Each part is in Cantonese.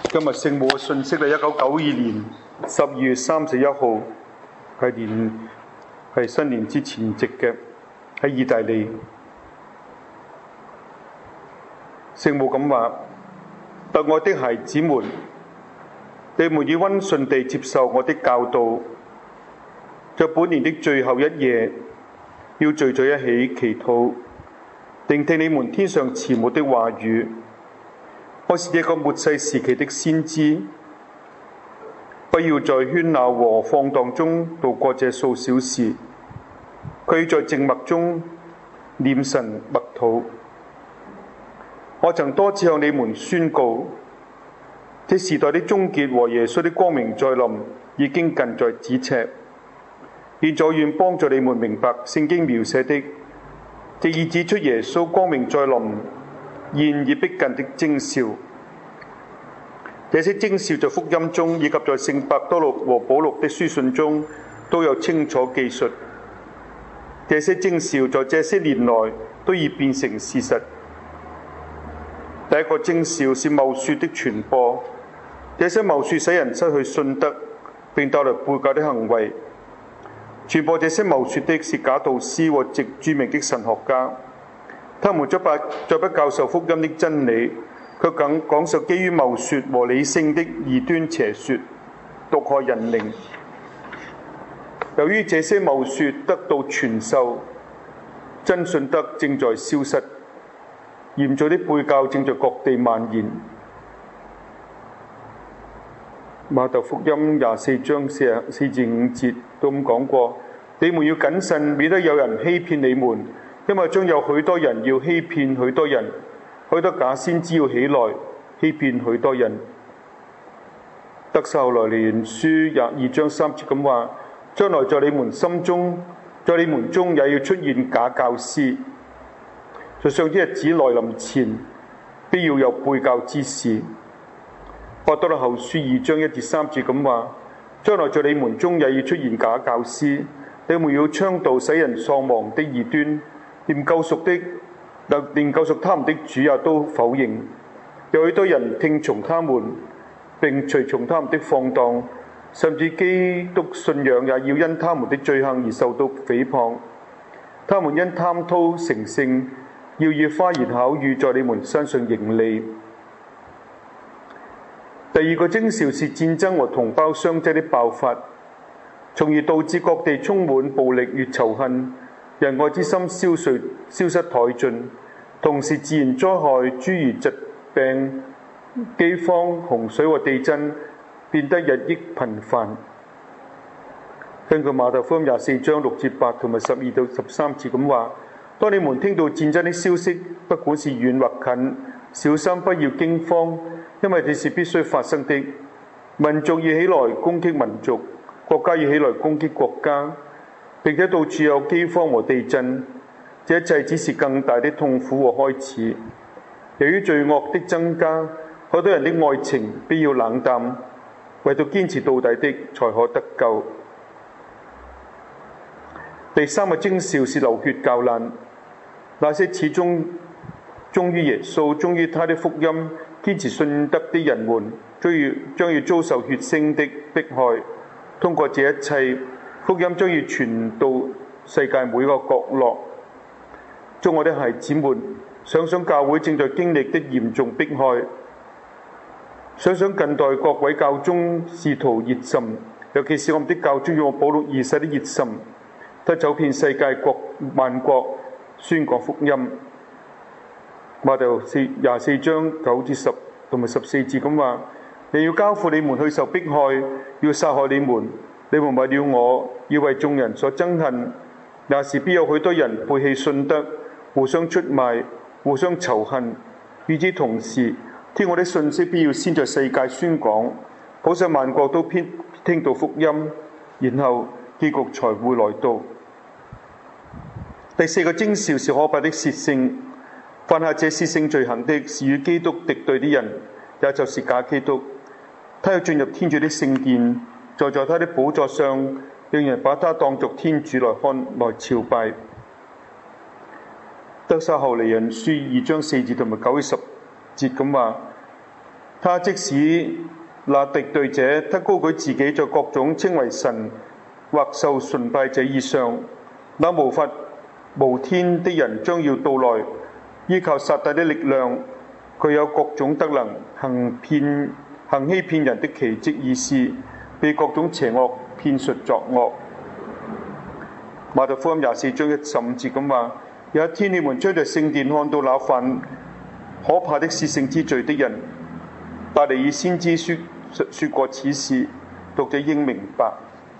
今日聖母嘅信息係1992年12月31號，係新年之前夕嘅，喺意大利。聖母咁話：特愛的孩子們，你們要溫順地接受我的教導，在本年的最後一夜，要聚在一起祈禱，聆聽你們天上慈母的話語。我是這個末世時期的先知，不要在喧鬧和放蕩中度過這數小時，佢要在靜默中念神默禱。我曾多次向你們宣告，這時代的終結和耶穌的光明再臨已經近在咫尺。現在願幫助你們明白聖經描寫的，藉以指出耶穌光明再臨現已逼近的徵兆。這些徵兆在福音中以及在聖伯多祿和保祿的書信中都有清楚記述。這些徵兆在這些年來都已變成事實。第一個徵兆是謬說的傳播，這些謬說使人失去信德，並帶來背教的行為。傳播這些謬說的是假導師和著名的神學家，他們再不教授福音的真理，卻更講述基於謬說和理性的異端邪說，毒害人靈。由於這些謬說得到傳授，真信德正在消失，嚴重的背教正在各地蔓延。馬竇福音24章4至5節都咁講過：你們要謹慎，免得有人欺騙你們，因為將有許多人要欺騙許多人，許多假先知要起來欺騙許多人。得撒後來尼書22章3節咁話：將來在你們心中，在你們中也要出現假教師，在上啲日子來臨前，必要有背教之事。伯多祿後書2章1至3節咁話：將來在你們中也要出現假教師，你們要倡導使人喪亡的異端，連救贖他們的主也都否認。有許多人聽從他們，並隨從他們的放蕩，甚至基督信仰也要因他們的罪行而受到誹謗。他們因貪圖成聖，要以花言巧語在你們身上盈利。第二個徵兆是戰爭和同胞相爭的爆發，從而導致各地充滿暴力與仇恨，仁愛之心消失殆盡。同時，自然災害諸如疾病、饑荒、洪水和地震變得日益頻繁。根據馬竇福音24章6至8同埋12到13節咁話：當你們聽到戰爭的消息，不管是遠或近，小心不要驚慌，因為這是必須發生的。民族要起來攻擊民族，國家要起來攻擊國家，並且到處有饑荒和地震。這一切只是更大的痛苦和開始。由於罪惡的增加，好多人的愛情必要冷淡，唯獨堅持到底的才可得救。第三個徵兆是流血教難，那些始終忠於耶穌、忠於他的福音、堅持信德的人們，將要遭受血腥的迫害。通過這一切，福音將要傳到世界每個角落。祝我的孩子們，想想教會正在經歷的嚴重迫害，想想近代各位教宗使徒熱心，尤其是我們的教宗若望保祿二世的熱心，他走遍世界萬國宣講福音。馬竇24章9至10同埋14節咁話：你要交付你們去受迫害，要殺害你們，你們為了我，要為眾人所憎恨，那時必有許多人背棄信德，互相出賣，互相仇恨。與之同時，天國的信息必要先在世界宣講，普世萬國都聽到福音，然後結局才會來到。第四個徵兆是可怕的褻聖，犯下這褻聖罪行的是與基督敵對的人，也就是假基督。他要進入天主的聖殿，坐在他的寶座上，讓人把他當作天主來朝拜。得撒後尼人書2章4節同埋9至10節咁話： 他即使那敵對者，他高舉自己在各種稱為神或受崇拜者以上，那無法無天的人將要到來，依靠撒旦的力量，具有各種德能，行欺騙人的奇蹟異事，被各種邪惡騙術作惡。馬太福音24章15節咁話：有一天你們將在聖殿看到那犯可怕的褻聖之罪的人。但尼爾先知說過此事，讀者應明白。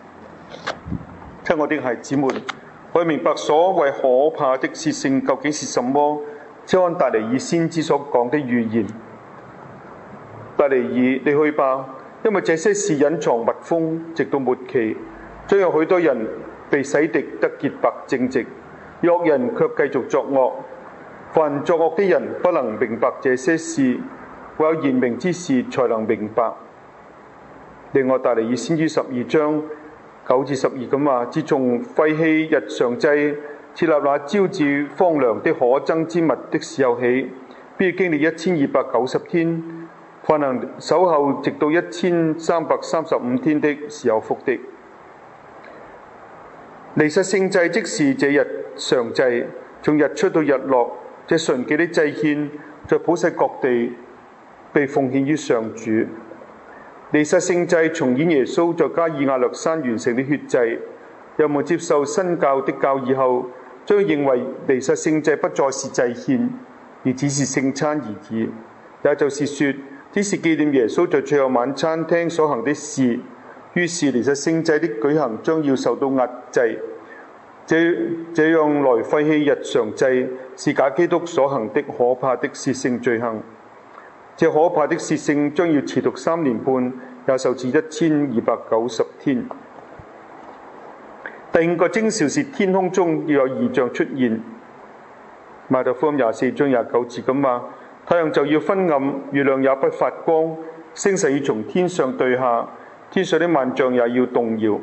親愛的孩子們，我明白所謂可怕的褻聖究竟是什麼，就按但尼爾先知所講的預言。但尼爾，你去吧，因為這些事隱藏密封，直到末期，將有許多人被洗滌得潔白正直，惡人卻繼續作惡。凡作惡的人不能明白這些事，唯有言明之事才能明白。另外，但尼爾先知12章9至12咁話：自從廢棄日常祭，設立那招致荒涼的可憎之物的時候起，必經歷1290天。凡能守候直到1335天的，是有福的。彌撒聖祭即是這日常祭，從日出到日落，這純潔的祭獻在普世各地被奉獻於上主。彌撒聖祭重演耶穌在加爾亞略山完成的血祭。人們接受新教的教義後，將認為彌撒聖祭不再是祭獻，而只是聖餐而已。也就是說，只是紀念耶穌在最後晚餐廳所行的事。於是彌撒聖祭的舉行將要受到壓制。這樣來廢棄日常祭，是假基督所行的可怕的褻聖罪行。這可怕的褻聖將要持續3年半，也受至1290天。第5個徵兆是天空中要有異象出現。馬太福音24章29節咁話：太陽就要昏暗，月亮也不發光，星辰要從天上墜下，天上的萬象也要動搖。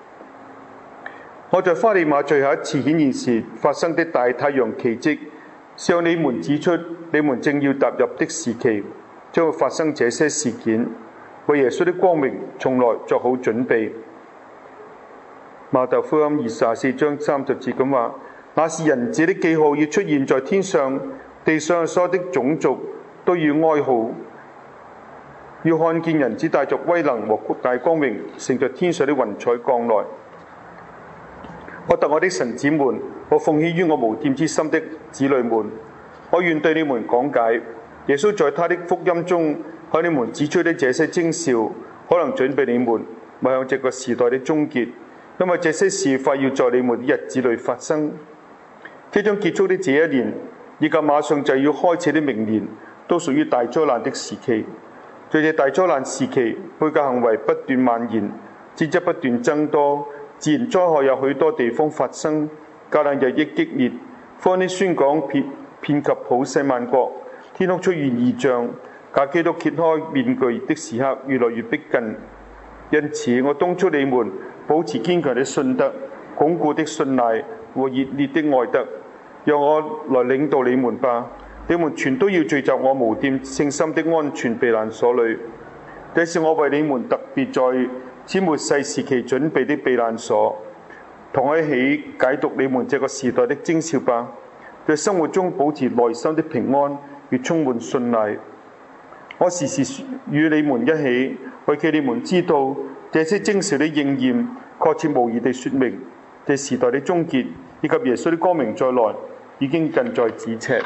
我在花利馬最後一次顯現時發生的大太陽奇蹟，是向你們指出你們正要踏入的時期，將會發生這些事件，為耶穌的光明從來作好準備。馬太福音24章30節咁話：那是人子的記號要出現在天上，地上所有的種族都要哀號，要看見人子帶着威能和大光明，乘着天上的雲彩降來。我特愛的神子們，我奉獻於我無玷之心的子女們，我願對你們講解耶穌在他的福音中向你們指出的這些徵兆，可能準備你們邁向這個時代的終結，因為這些事快要在你們的日子裏發生。即將結束的這一年，以及馬上就要開始的明年，都屬於大災難的時期。在這大災難時期，背教行為不斷蔓延，戰爭不斷增多，自然災害有許多地方發生，迦南日益激烈，福音宣講遍及普世萬國，天空出現異象，假基督揭開面具的時刻越來越逼近。因此，我敦促你們保持堅強的信德、鞏固的信賴和熱烈的愛德，讓我來領導你們吧。你們全都要聚集我無玷聖心的安全避難所裏，這是我為你們特別在此末世時期準備的避難所。同一起解讀你們這個時代的徵兆吧，在生活中保持內心的平安與充滿信賴。我時時與你們一起，為叫你們知道這些徵兆的應驗，確切無疑地說明這時代的終結以及耶穌的光明再來已經近在咫尺。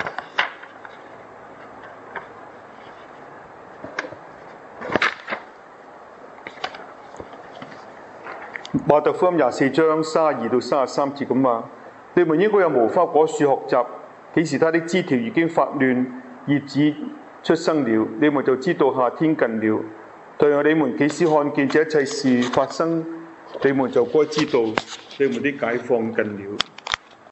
馬太福音24章32到33節咁話：你們應該有無花果樹學習，幾時它的枝條已經發嫩，葉子出生了，你們就知道夏天近了。同樣你們幾時看見這一切事發生，你們就該知道你們的解放近了。